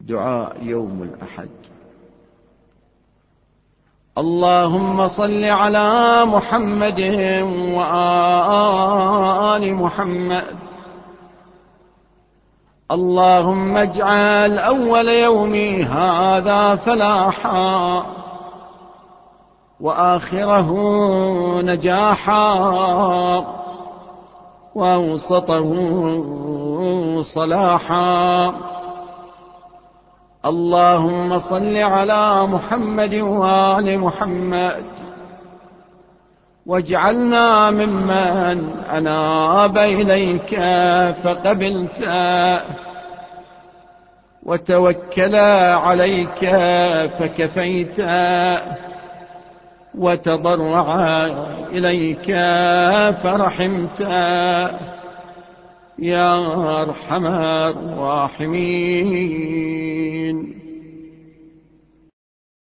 دعاء يوم الأحد. اللهم صل على محمد وآل محمد. اللهم اجعل أول يومي هذا فلاحا وآخره نجاحا وأوسطه صلاحا. اللهم صل على محمد وآل محمد واجعلنا ممن أناب إليك فقبلت وتوكل عليك فكفيت وتضرع إليك فرحمت يا أرحم الراحمين.